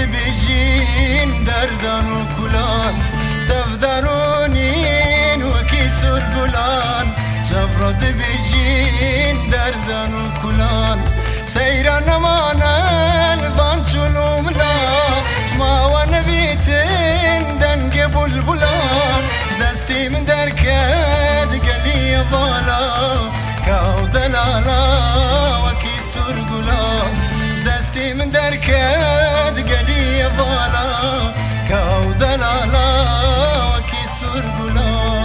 بيجين دردان وكلان تفدرونين وكسر قلان جبرد بيجين دردان وكلان سيران مانا البانشلو ملا ما ونبيتين دنق بلبلان دستي من دركات قلي بالا كاو دلالا وكسر قلان دستي من دركات قلي بالا كاو دلالا وكسر قلان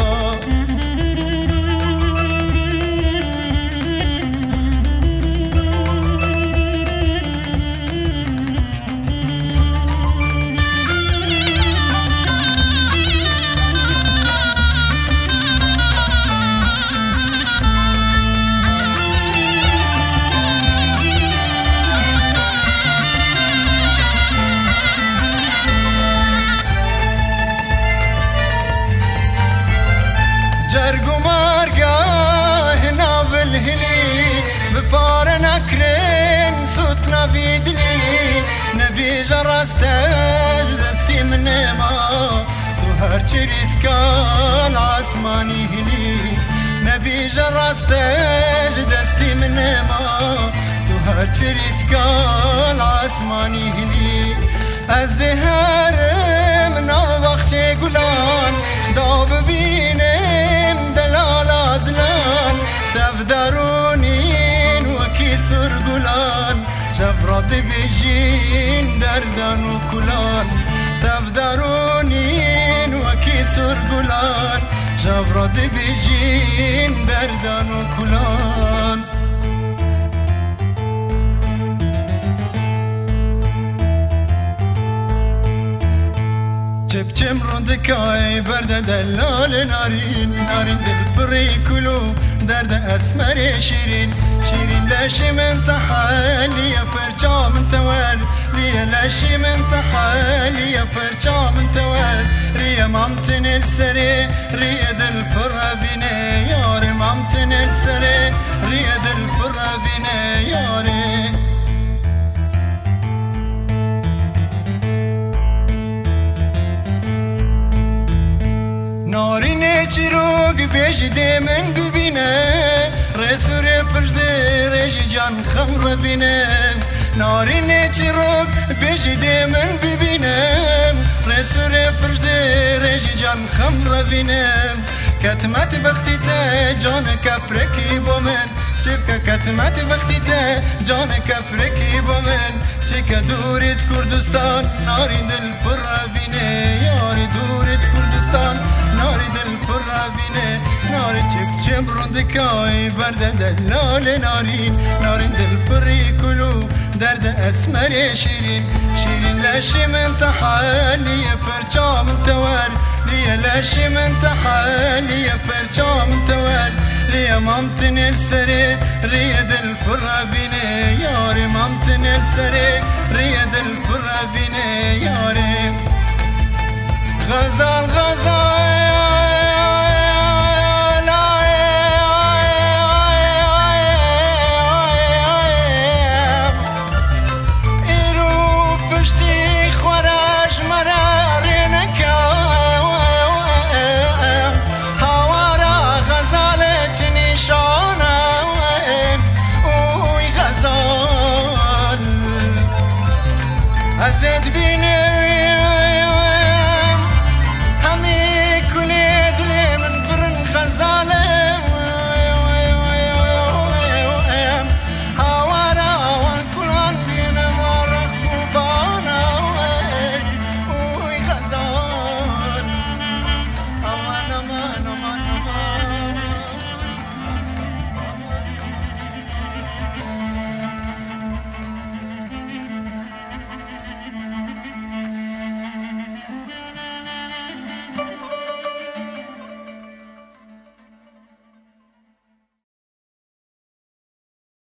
جرقو مارقا هنا بالهلي ببار نكرين صوتنا بيدلي نبي جرستل دستي من ما تو هرچي ريسكال عسماني هلي نبي جرستل دستي من ما تو هرچي ريسكال عسماني هلي از دهرم ناو بخشي قلان داب بينم دلال دلان تفدرونين وكسر قلان جبرد بيجين دردان وكلان تفدرونين وكسر قلان جبرد بيجين دردان وكلان چم رندکای برد دلال نارین نارین دل پری کلو درد اسمر شیرین شیرین لاشی من تحالی پرچام توال ریا لاشی من تحالی پرچام توال ریا مامتن السری ریا دل پر بینه یار مامتن السری ریا دل پر بینه یاری نارینه چیروگ بیجده من ببینه رسوره پشده رژی جان خم ببینه نارینه چیروگ بیجده من ببینه رسوره پشده رژی جان خم ببینه کتمت وقتی ته جان کپرکی با من چکه کتمت وقتی ته جان کپرکی با من چکه دورت کردستان نارین دل پر بینه یاری دورت کردستان ناری دل پر بینه ناری چم رندکای برد دلال نارین نارین دل پری کلو درد اسمر شیرین شیرین لاشی من تحالی پرچام توال لیا لاشی من تحالی پرچام توال لیا مامتن السری ریا دل پر بینه یاری مامتن السری ریا دل پر بینه یاری غزال غزال زد